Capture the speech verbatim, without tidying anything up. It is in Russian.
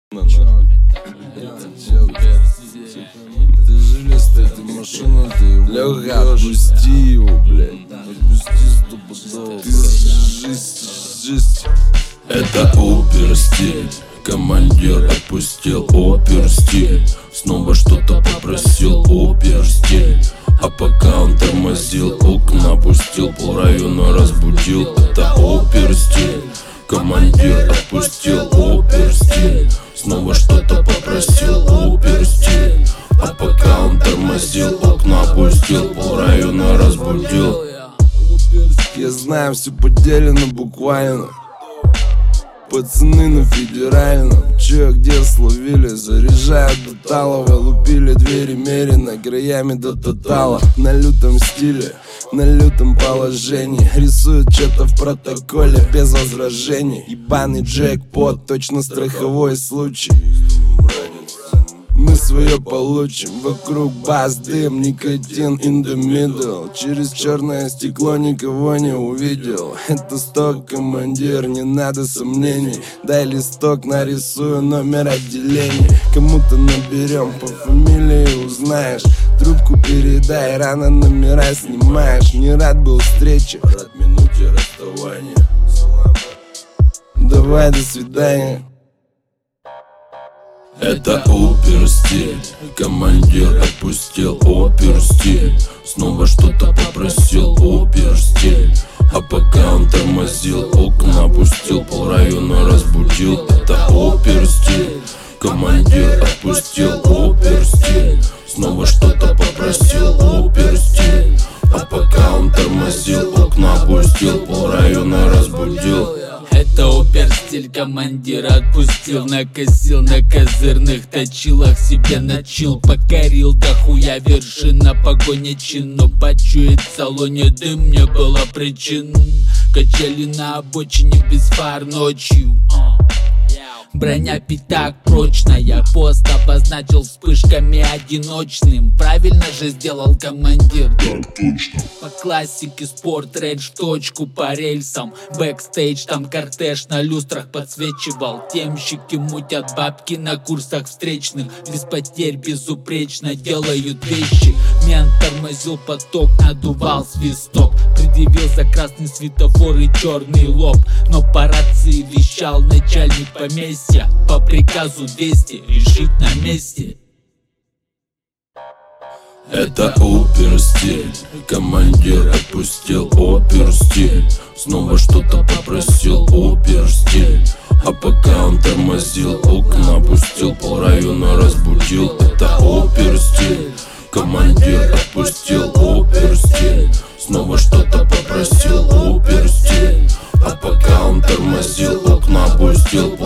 Ты жилистая, ты машина, ты его Лёха, отпусти его, блядь. Отпусти стопудово. Ты жесть, жесть. Это опер-стиль. Командир отпустил опер-стиль. Снова что-то попросил опер-стиль. А пока он тормозил, окна опустил, полрайона разбудил. Это опер-стиль. Командир отпустил опер-стиль. Снова что-то попросил опер-стиль. А пока он тормозил, окна опустил, полрайона разбудил. Я знаю, все поделено буквально. Пацаны на федеральном, чё, где словили? Заряжают до талого, лупили двери мерено краями до тотала. На лютом стиле, на лютом положении, рисуют что-то в протоколе без возражений. Ебаный джекпот, точно страховой случай. Мы свое получим, вокруг бас, дым, никотин in the middle. Через черное стекло никого не увидел. Это сток, командир, не надо сомнений. Дай листок, нарисую номер отделения. Кому-то наберем, по фамилии узнаешь. Трубку передай, рано номера снимаешь. Не рад был встрече, рад минуте расставания. Давай, до свидания. Это опер-стиль. Командир отпустил опер-стиль. Снова что-то попросил опер-стиль. А пока он тормозил, окна опустил, полрайона разбудил. Это опер-стиль. Командир отпустил опер-стиль. Снова что-то попросил опер-стиль. А пока он тормозил, окна опустил, полрайона разбудил. Это опер-стиль, командир отпустил. Накосил на козырных точилах, себе начил. Покорил до хуя вершина, погоня чину. Почуять в салоне дым, не было причин. Качели на обочине без фар ночью. Броня пятак прочная, пост обозначил вспышками одиночным. Правильно же сделал командир. Так точно. По классике спорт, рейдж в точку по рельсам. Бэкстейдж, там кортеж на люстрах подсвечивал. Темщики мутят бабки на курсах встречных. Без потерь безупречно делают вещи. Мент тормозил поток, надувал свисток. Предъявил за красный светофор и черный лоб. Но по рации вещал начальник поместья. По приказу двести решить на месте. Это опер-стиль. Командир отпустил опер-стиль. Снова что-то попросил опер-стиль. А пока он тормозил, окна опустил, полрайона разбудил. Это опер-стиль. Командир отпустил опер-стиль. Снова что-то попросил опер-стиль. А пока он тормозил, окна опустил,